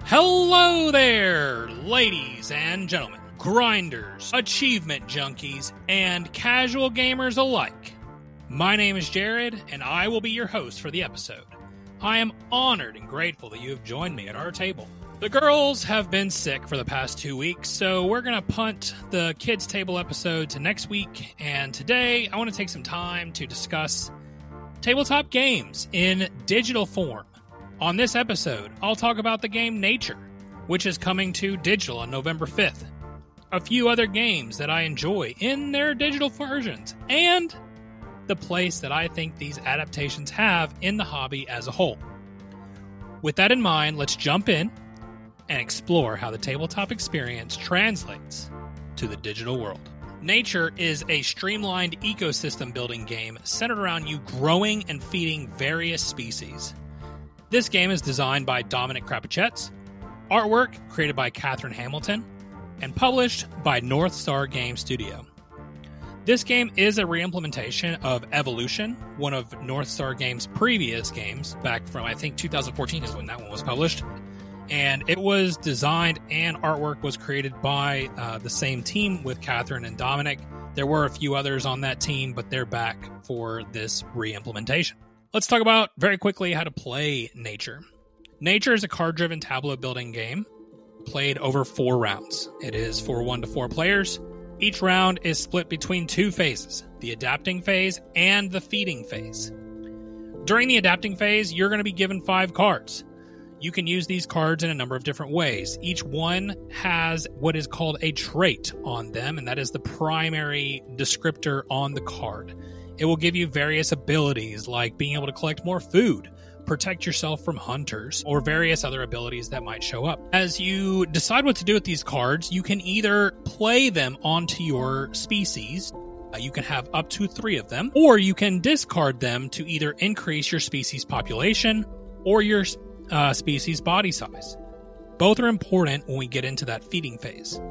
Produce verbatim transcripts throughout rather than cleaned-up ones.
Hello there, ladies and gentlemen, grinders, achievement junkies, and casual gamers alike. My name is Jared, and I will be your host for the episode. I am honored and grateful that you have joined me at our table. The girls have been sick for the past two weeks, so we're going to punt the kids' table episode to next week, and today I want to take some time to discuss tabletop games in digital form. On this episode, I'll talk about the game Nature, which is coming to digital on November fifth, a few other games that I enjoy in their digital versions, and the place that I think these adaptations have in the hobby as a whole. With that in mind, let's jump in and explore how the tabletop experience translates to the digital world. Nature is a streamlined ecosystem building game centered around you growing and feeding various species. This game is designed by Dominic Krapachetz, artwork created by Catherine Hamilton, and published by North Star Game Studio. This game is a reimplementation of Evolution, one of North Star Games' previous games, back from, I think, two thousand fourteen is when that one was published. And it was designed and artwork was created by uh, the same team with Catherine and Dominic. There were a few others on that team, but they're back for this reimplementation. Let's talk about, very quickly, how to play Nature. Nature is a card-driven tableau building game played over four rounds. It is for one to four players. Each round is split between two phases, the adapting phase and the feeding phase. During the adapting phase, you're going to be given five cards. You can use these cards in a number of different ways. Each one has what is called a trait on them, and that is the primary descriptor on the card. It will give you various abilities like being able to collect more food, protect yourself from hunters, or various other abilities that might show up. As you decide what to do with these cards, you can either play them onto your species. Uh, you can have up to three of them, or you can discard them to either increase your species population or your uh, species body size. Both are important when we get into that feeding phase.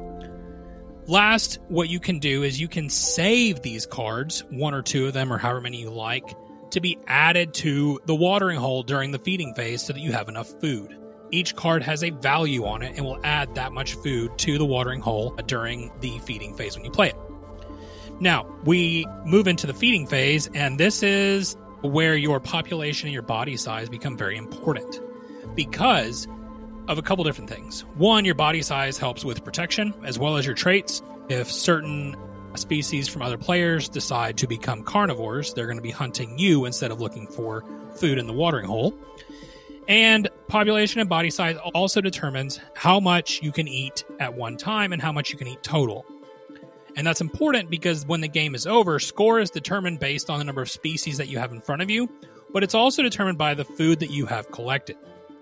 Last, what you can do is you can save these cards, one or two of them or however many you like, to be added to the watering hole during the feeding phase so that you have enough food. Each card has a value on it and will add that much food to the watering hole during the feeding phase when you play it. Now, we move into the feeding phase, and this is where your population and your body size become very important because of a couple different things. One, your body size helps with protection as well as your traits. If certain species from other players decide to become carnivores, they're going to be hunting you instead of looking for food in the watering hole. And population and body size also determines how much you can eat at one time and how much you can eat total. And that's important because when the game is over, score is determined based on the number of species that you have in front of you, but it's also determined by the food that you have collected.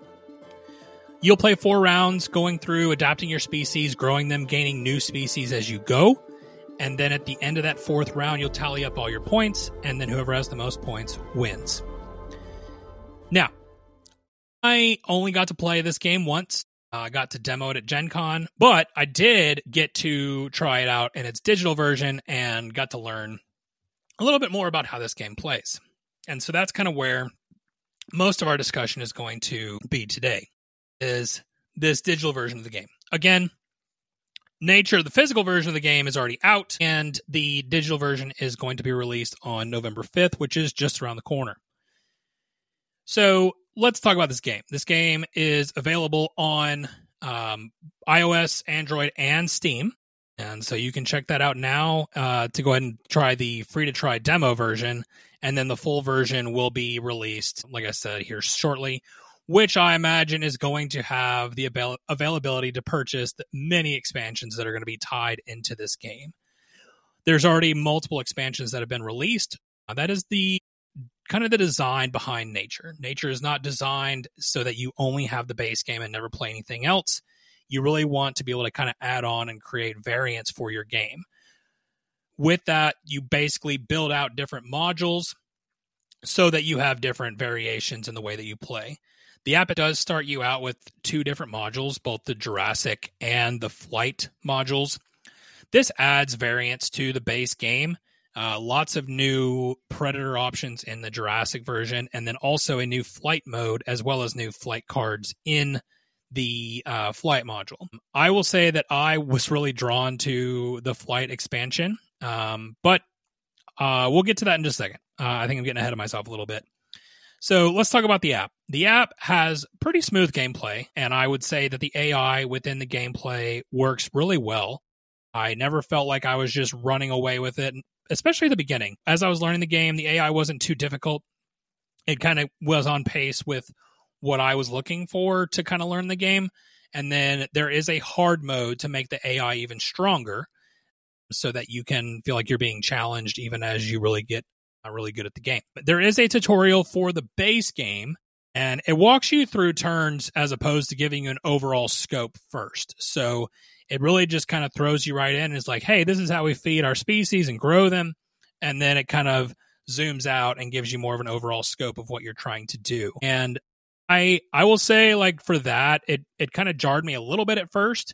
You'll play four rounds going through adapting your species, growing them, gaining new species as you go. And then at the end of that fourth round, you'll tally up all your points, and then whoever has the most points wins. Now, I only got to play this game once. Uh, I got to demo it at Gen Con, but I did get to try it out in its digital version and got to learn a little bit more about how this game plays. And so that's kind of where most of our discussion is going to be today, is this digital version of the game. Again, Nature, the physical version of the game, is already out, and the digital version is going to be released on November fifth, which is just around the corner. So let's talk about this game. This game is available on um, iOS, Android, and Steam, and so you can check that out now uh, to go ahead and try the free-to-try demo version, and then the full version will be released, like I said, here shortly, which I imagine is going to have the avail- availability to purchase the many expansions that are going to be tied into this game. There's already multiple expansions that have been released. Uh, that is the kind of the design behind Nature. Nature is not designed so that you only have the base game and never play anything else. You really want to be able to kind of add on and create variants for your game. With that, you basically build out different modules so that you have different variations in the way that you play. The app does start you out with two different modules, both the Jurassic and the Flight modules. This adds variants to the base game. Uh, lots of new Predator options in the Jurassic version, and then also a new Flight mode, as well as new flight cards in the uh, flight module. I will say that I was really drawn to the flight expansion, um, but uh, we'll get to that in just a second. Uh, I think I'm getting ahead of myself a little bit. So let's talk about the app. The app has pretty smooth gameplay, and I would say that the A I within the gameplay works really well. I never felt like I was just running away with it, especially at the beginning. As I was learning the game, the A I wasn't too difficult. It kind of was on pace with what I was looking for to kind of learn the game. And then there is a hard mode to make the A I even stronger so that you can feel like you're being challenged even as you really get uh, really good at the game. But there is a tutorial for the base game, and it walks you through turns as opposed to giving you an overall scope first. So it really just kind of throws you right in and is like, hey, this is how we feed our species and grow them. And then it kind of zooms out and gives you more of an overall scope of what you're trying to do. And I I will say, like, for that, it, it kind of jarred me a little bit at first,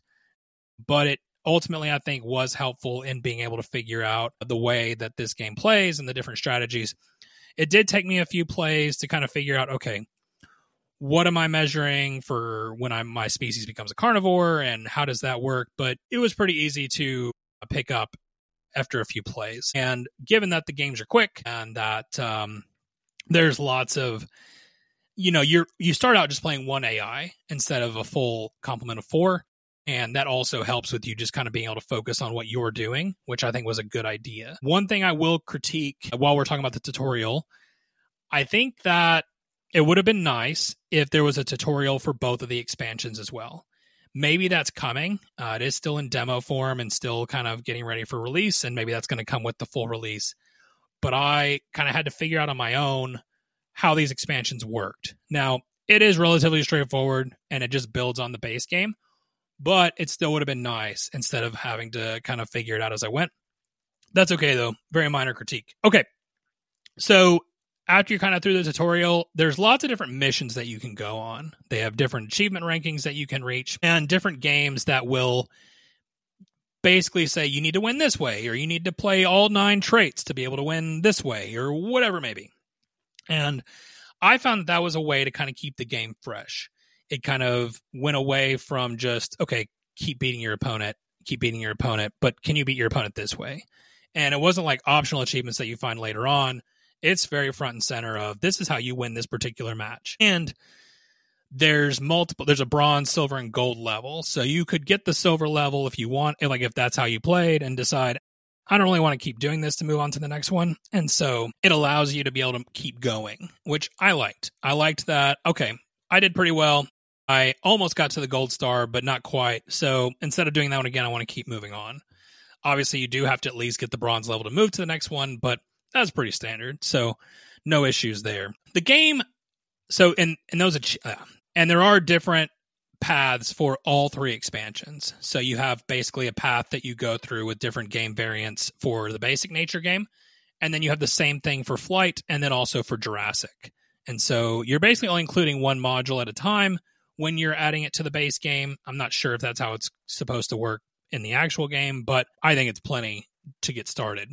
but it ultimately, I think, was helpful in being able to figure out the way that this game plays and the different strategies. It did take me a few plays to kind of figure out, okay, what am I measuring for when I'm, my species becomes a carnivore, and how does that work? But it was pretty easy to pick up after a few plays. And given that the games are quick and that um, there's lots of, you know, you're you start out just playing one A I instead of a full complement of four. And that also helps with you just kind of being able to focus on what you're doing, which I think was a good idea. One thing I will critique while we're talking about the tutorial, I think that it would have been nice if there was a tutorial for both of the expansions as well. Maybe that's coming. Uh, it is still in demo form and still kind of getting ready for release, and maybe that's going to come with the full release. But I kind of had to figure out on my own how these expansions worked. Now, it is relatively straightforward, and it just builds on the base game, but it still would have been nice instead of having to kind of figure it out as I went. That's okay, though. Very minor critique. Okay, so after you're kind of through the tutorial, there's lots of different missions that you can go on. They have different achievement rankings that you can reach, and different games that will basically say you need to win this way, or you need to play all nine traits to be able to win this way, or whatever it may be. And I found that, that was a way to kind of keep the game fresh. It kind of went away from just, okay, keep beating your opponent, keep beating your opponent, but can you beat your opponent this way? And it wasn't like optional achievements that you find later on. It's very front and center of, this is how you win this particular match. And there's multiple, there's a bronze, silver, and gold level. So you could get the silver level if you want, like if that's how you played, and decide, I don't really want to keep doing this to move on to the next one. And so it allows you to be able to keep going, which I liked. I liked that, okay, I did pretty well. I almost got to the gold star, but not quite. So instead of doing that one again, I want to keep moving on. Obviously, you do have to at least get the bronze level to move to the next one, but that's pretty standard. So no issues there. The game, so in, in those, uh, and there are different paths for all three expansions. So you have basically a path that you go through with different game variants for the basic nature game. And then you have the same thing for flight, and then also for Jurassic. And so you're basically only including one module at a time when you're adding it to the base game. I'm not sure if that's how it's supposed to work in the actual game, but I think it's plenty to get started.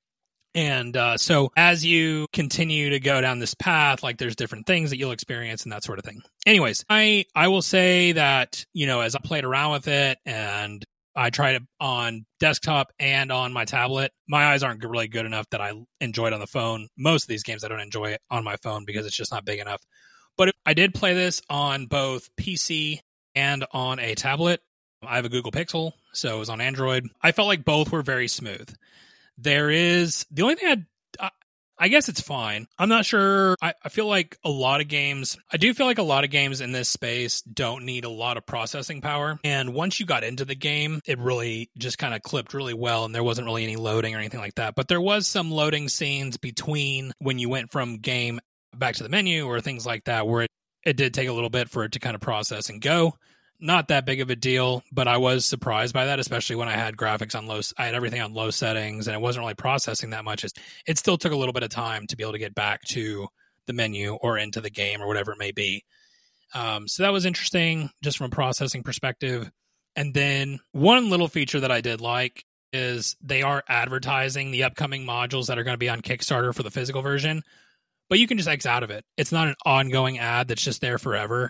And uh, so as you continue to go down this path, like there's different things that you'll experience and that sort of thing. Anyways, I, I will say that, you know, as I played around with it and I tried it on desktop and on my tablet, my eyes aren't really good enough that I enjoy it on the phone. Most of these games I don't enjoy it on my phone because it's just not big enough. But I did play this on both P C and on a tablet. I have a Google Pixel, so it was on Android. I felt like both were very smooth. There is, the only thing I, I guess it's fine. I'm not sure. I, I feel like a lot of games, I do feel like a lot of games in this space don't need a lot of processing power. And once you got into the game, it really just kind of clipped really well. And there wasn't really any loading or anything like that. But there was some loading scenes between when you went from game back to the menu or things like that, where it, it did take a little bit for it to kind of process and go. Not that big of a deal, but I was surprised by that, especially when I had graphics on low, I had everything on low settings and it wasn't really processing that much. It still took a little bit of time to be able to get back to the menu or into the game or whatever it may be. Um, so that was interesting just from a processing perspective. And then one little feature that I did like is they are advertising the upcoming modules that are going to be on Kickstarter for the physical version, but you can just X out of it. It's not an ongoing ad that's just there forever.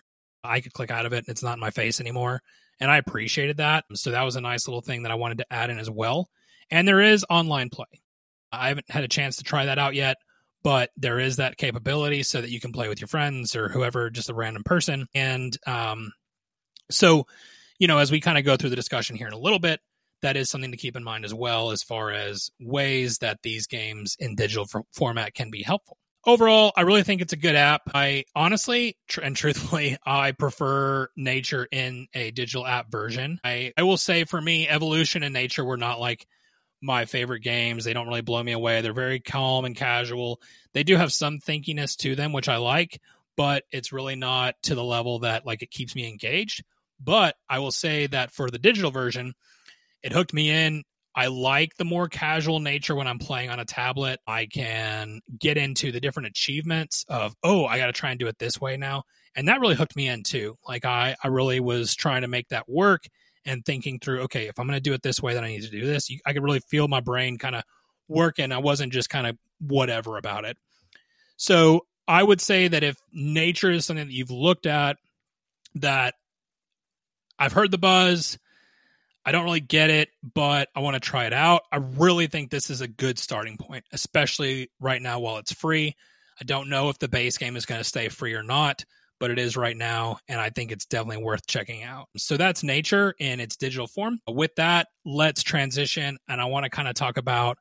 I could click out of it and it's not in my face anymore. And I appreciated that. So that was a nice little thing that I wanted to add in as well. And there is online play. I haven't had a chance to try that out yet, but there is that capability so that you can play with your friends or whoever, just a random person. And um, so, you know, as we kind of go through the discussion here in a little bit, that is something to keep in mind as well, as far as ways that these games in digital f- format can be helpful. Overall, I really think it's a good app. I honestly tr- and truthfully, I prefer Nature in a digital app version. I, I will say for me, Evolution and Nature were not like my favorite games. They don't really blow me away. They're very calm and casual. They do have some thinkiness to them, which I like, but it's really not to the level that like it keeps me engaged. But I will say that for the digital version, it hooked me in. I like the more casual nature when I'm playing on a tablet. I can get into the different achievements of, oh, I got to try and do it this way now. And that really hooked me in too. Like I, I really was trying to make that work and thinking through, okay, if I'm going to do it this way, then I need to do this. I could really feel my brain kind of working. I wasn't just kind of whatever about it. So I would say that if Nature is something that you've looked at, that I've heard the buzz, I don't really get it, but I want to try it out. I really think this is a good starting point, especially right now while it's free. I don't know if the base game is going to stay free or not, but it is right now, and I think it's definitely worth checking out. So that's Nature in its digital form. With that, let's transition, and I want to kind of talk about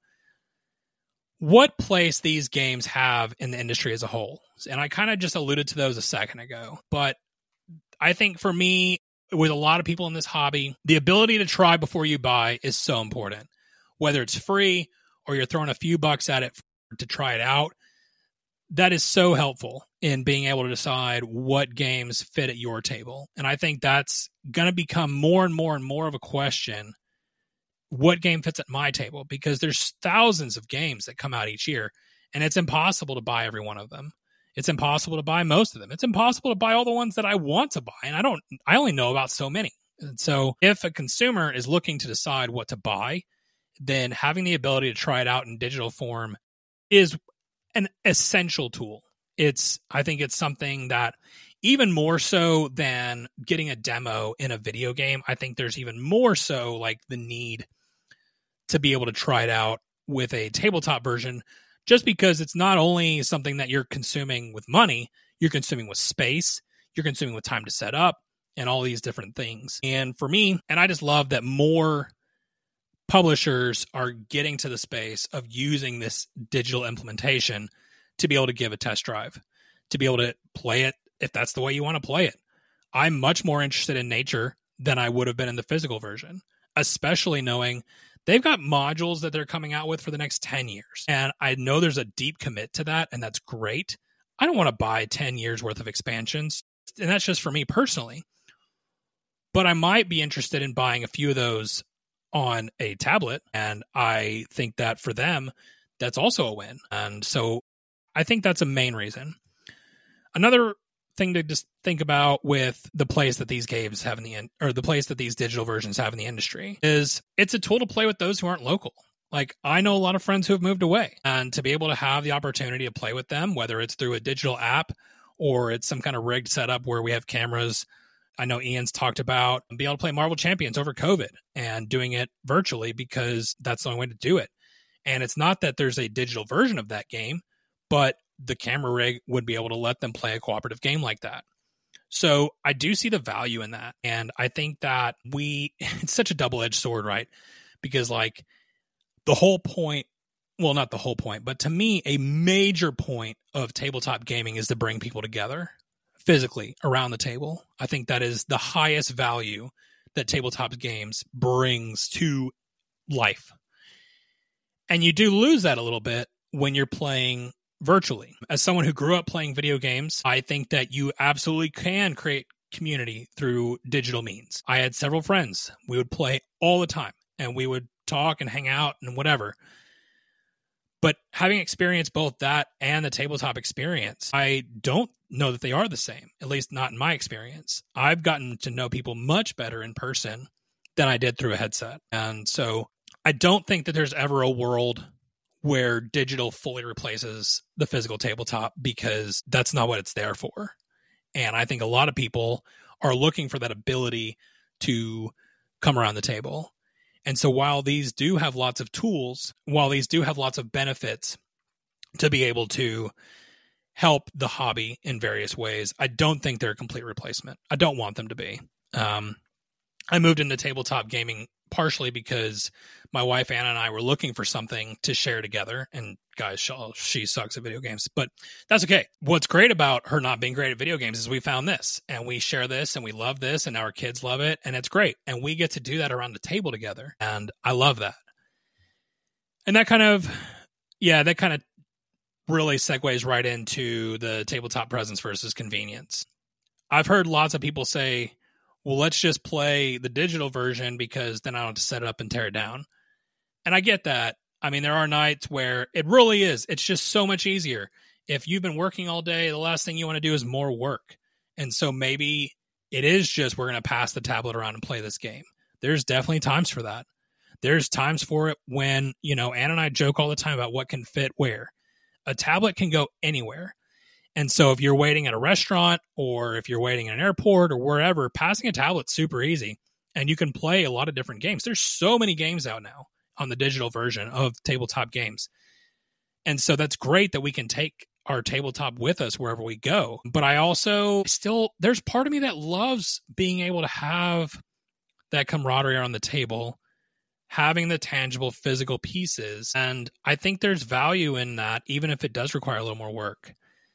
what place these games have in the industry as a whole. And I kind of just alluded to those a second ago, but I think for me, with a lot of people in this hobby, the ability to try before you buy is so important. Whether it's free or you're throwing a few bucks at it to try it out, that is so helpful in being able to decide what games fit at your table. And I think that's going to become more and more and more of a question. What game fits at my table? Because there's thousands of games that come out each year, and it's impossible to buy every one of them. It's impossible to buy most of them. It's impossible to buy all the ones that I want to buy. And I don't, I only know about so many. And so if a consumer is looking to decide what to buy, then having the ability to try it out in digital form is an essential tool. It's, I think it's something that even more so than getting a demo in a video game, I think there's even more so like the need to be able to try it out with a tabletop version, just because it's not only something that you're consuming with money, you're consuming with space, you're consuming with time to set up, and all these different things. And for me, and I just love that more publishers are getting to the space of using this digital implementation to be able to give a test drive, to be able to play it if that's the way you want to play it. I'm much more interested in Nature than I would have been in the physical version, especially knowing they've got modules that they're coming out with for the next ten years. And I know there's a deep commit to that, and that's great. I don't want to buy ten years worth of expansions, and that's just for me personally. But I might be interested in buying a few of those on a tablet, and I think that for them, that's also a win. And so I think that's a main reason. Another thing to just think about with the place that these games have in the in- or the place that these digital versions have in the industry is it's a tool to play with those who aren't local. Like I know a lot of friends who have moved away, and to be able to have the opportunity to play with them, whether it's through a digital app or it's some kind of rigged setup where we have cameras. I know Ian's talked about being able to play Marvel Champions over COVID and doing it virtually because that's the only way to do it. And it's not that there's a digital version of that game, but the camera rig would be able to let them play a cooperative game like that. So I do see the value in that. And I think that we, it's such a double-edged sword, right? Because like the whole point, well, not the whole point, but to me, a major point of tabletop gaming is to bring people together physically around the table. I think that is the highest value that tabletop games brings to life. And you do lose that a little bit when you're playing virtually. As someone who grew up playing video games, I think that you absolutely can create community through digital means. I had several friends. We would play all the time, and we would talk and hang out and whatever. But having experienced both that and the tabletop experience, I don't know that they are the same, at least not in my experience. I've gotten to know people much better in person than I did through a headset. And so I don't think that there's ever a world where digital fully replaces the physical tabletop, because that's not what it's there for. And I think a lot of people are looking for that ability to come around the table. And so while these do have lots of tools, while these do have lots of benefits to be able to help the hobby in various ways, I don't think they're a complete replacement. I don't want them to be. Um, I moved into tabletop gaming partially because my wife Anna and I were looking for something to share together. And guys, she, she sucks at video games, but that's okay. What's great about her not being great at video games is we found this and we share this and we love this and our kids love it and it's great. And we get to do that around the table together. And I love that. And that kind of, yeah, that kind of really segues right into the tabletop presence versus convenience. I've heard lots of people say, well, let's just play the digital version because then I don't have to set it up and tear it down. And I get that. I mean, there are nights where it really is. It's just so much easier. If you've been working all day, the last thing you want to do is more work. And so maybe it is just we're going to pass the tablet around and play this game. There's definitely times for that. There's times for it when, you know, Ann and I joke all the time about what can fit where. A tablet can go anywhere. And so if you're waiting at a restaurant or if you're waiting at an airport or wherever, passing a tablet's super easy. And you can play a lot of different games. There's so many games out now on the digital version of tabletop games. And so that's great that we can take our tabletop with us wherever we go. But I also still, there's part of me that loves being able to have that camaraderie around the table, having the tangible physical pieces. And I think there's value in that, even if it does require a little more work.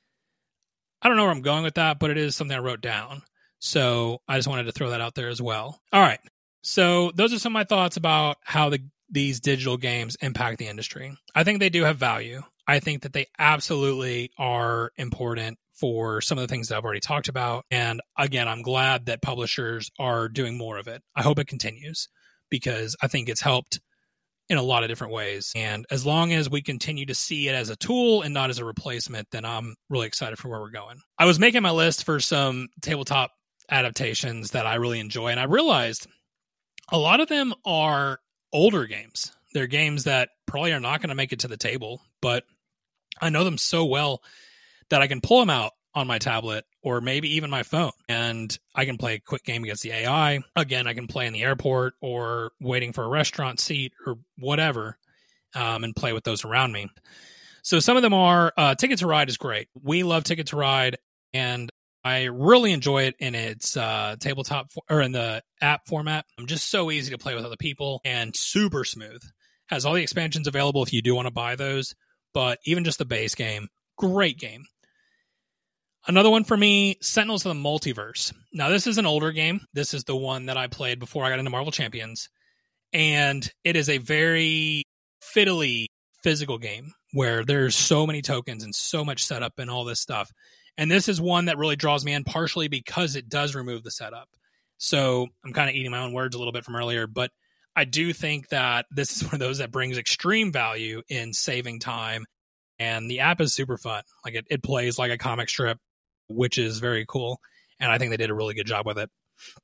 I don't know where I'm going with that, but it is something I wrote down. So I just wanted to throw that out there as well. All right. So those are some of my thoughts about how the these digital games impact the industry. I think they do have value. I think that they absolutely are important for some of the things that I've already talked about. And again, I'm glad that publishers are doing more of it. I hope it continues because I think it's helped in a lot of different ways. And as long as we continue to see it as a tool and not as a replacement, then I'm really excited for where we're going. I was making my list for some tabletop adaptations that I really enjoy, and I realized a lot of them are older games. They're games that probably are not going to make it to the table, but I know them so well that I can pull them out on my tablet or maybe even my phone, and I can play a quick game against the A I. Again, I can play in the airport or waiting for a restaurant seat or whatever, um, and play with those around me. So some of them are, uh, Ticket to Ride is great. We love Ticket to Ride, and I really enjoy it in its uh, tabletop for, or in the app format. I'm just so easy to play with other people and super smooth. Has all the expansions available if you do want to buy those, but even just the base game, great game. Another one for me, Sentinels of the Multiverse. Now, this is an older game. This is the one that I played before I got into Marvel Champions. And it is a very fiddly physical game where there's so many tokens and so much setup and all this stuff. And this is one that really draws me in partially because it does remove the setup. So I'm kind of eating my own words a little bit from earlier, but I do think that this is one of those that brings extreme value in saving time. And the app is super fun. Like it, it plays like a comic strip, which is very cool. And I think they did a really good job with it.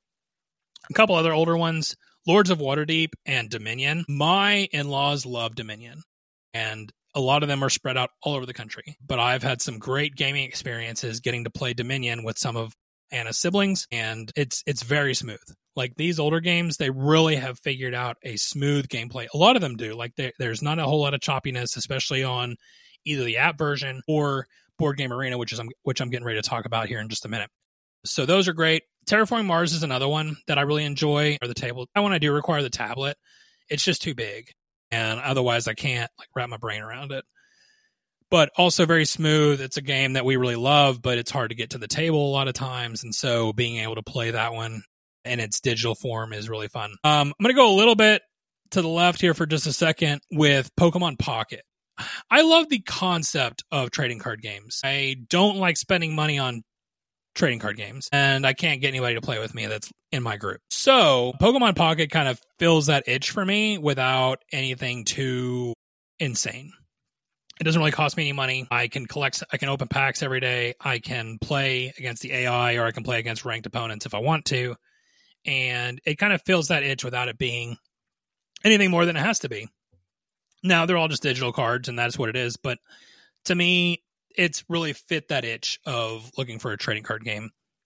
A couple other older ones, Lords of Waterdeep and Dominion. My in-laws love Dominion. And a lot of them are spread out all over the country. But I've had some great gaming experiences getting to play Dominion with some of Anna's siblings. And it's it's very smooth. Like these older games, they really have figured out a smooth gameplay. A lot of them do. Like there's not a whole lot of choppiness, especially on either the app version or Board Game Arena, which is which I'm getting ready to talk about here in just a minute. So those are great. Terraforming Mars is another one that I really enjoy. Or the table. When I do require the tablet, it's just too big, and otherwise I can't like wrap my brain around it. But also very smooth. It's a game that we really love, but it's hard to get to the table a lot of times, and so being able to play that one in its digital form is really fun. Um, I'm going to go a little bit to the left here for just a second with Pokemon Pocket. I love the concept of trading card games. I don't like spending money on trading card games, and I can't get anybody to play with me that's in my group. So Pokemon Pocket kind of fills that itch for me without anything too insane. It doesn't really cost me any money. I can collect, I can open packs every day. I can play against the A I, or I can play against ranked opponents if I want to. And it kind of fills that itch without it being anything more than it has to be. Now, they're all just digital cards, and that's what it is. But to me, it's really fit that itch of looking for a trading card game.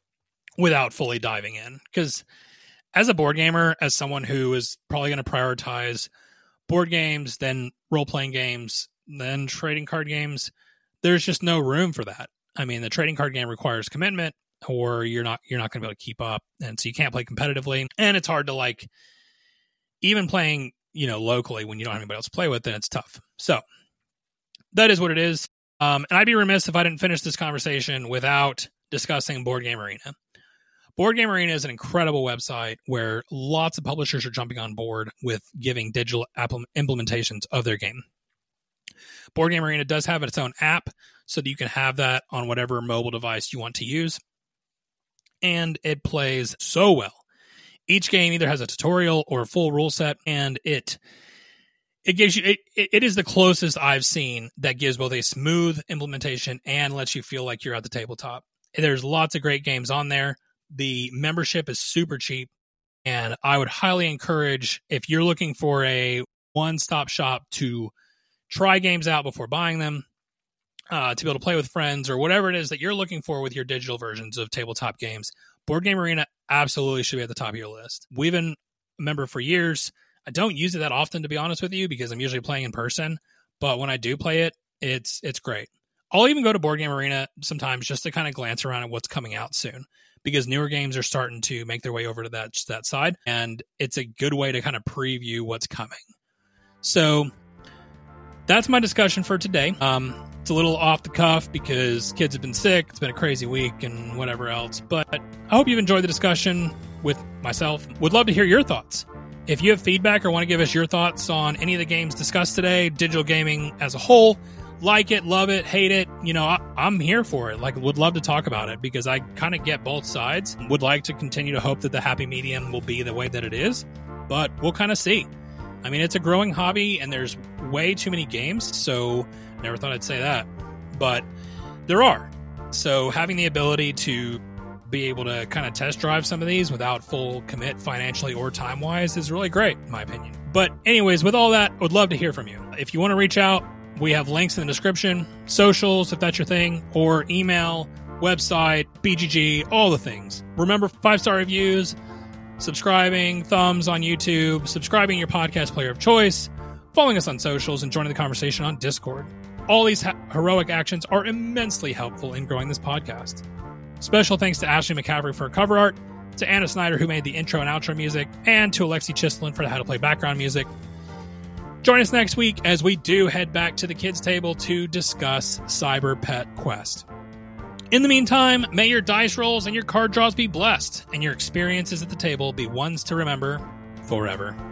without fully diving in. Because as a board gamer, as someone who is probably going to prioritize board games, then role-playing games, then trading card games, there's just no room for that. I mean, the trading card game requires commitment, or you're not you're not going to be able to keep up, and so you can't play competitively, and it's hard to, like, even playing, you know, locally when you don't have anybody else to play with, then it's tough. So that is what it is. Um, and I'd be remiss if I didn't finish this conversation without discussing Board Game Arena. Board Game Arena is an incredible website where lots of publishers are jumping on board with giving digital app implementations of their game. Board Game Arena does have its own app so that you can have that on whatever mobile device you want to use. And it plays so well. Each game either has a tutorial or a full rule set, and it it gives you it, it is the closest I've seen that gives both a smooth implementation and lets you feel like you're at the tabletop. There's lots of great games on there. The membership is super cheap, and I would highly encourage, if you're looking for a one-stop shop to try games out before buying them, uh, to be able to play with friends, or whatever it is that you're looking for with your digital versions of tabletop games, Board Game Arena absolutely should be at the top of your list. We've been a member for years. I don't use it that often, to be honest with you, because I'm usually playing in person. But when I do play it, it's it's great. I'll even go to Board Game Arena sometimes just to kind of glance around at what's coming out soon, because newer games are starting to make their way over to that, that side, and it's a good way to kind of preview what's coming. So that's my discussion for today. Um, it's a little off the cuff because kids have been sick. It's been a crazy week and whatever else. But I hope you've enjoyed the discussion with myself. Would love to hear your thoughts. If you have feedback or want to give us your thoughts on any of the games discussed today, digital gaming as a whole, like it, love it, hate it, you know, I, I'm here for it. Like, would love to talk about it because I kind of get both sides. Would like to continue to hope that the happy medium will be the way that it is, but we'll kind of see. I mean, it's a growing hobby and there's way too many games, so never thought I'd say that, but there are. So having the ability to be able to kind of test drive some of these without full commit financially or time-wise is really great, in my opinion. But anyways, with all that, I would love to hear from you. If you want to reach out, we have links in the description, socials, if that's your thing, or email, website, B G G, all the things. Remember, five-star reviews, subscribing, thumbs on YouTube, subscribing your podcast player of choice, following us on socials, and joining the conversation on Discord. All these ha- heroic actions are immensely helpful in growing this podcast. Special thanks to Ashley McCaffrey for cover art, to Anna Snyder, who made the intro and outro music, and to Alexi Chislin for how to play background music. Join us next week as we do head back to the kids' table to discuss Cyber Pet Quest. In the meantime, may your dice rolls and your card draws be blessed, and your experiences at the table be ones to remember forever.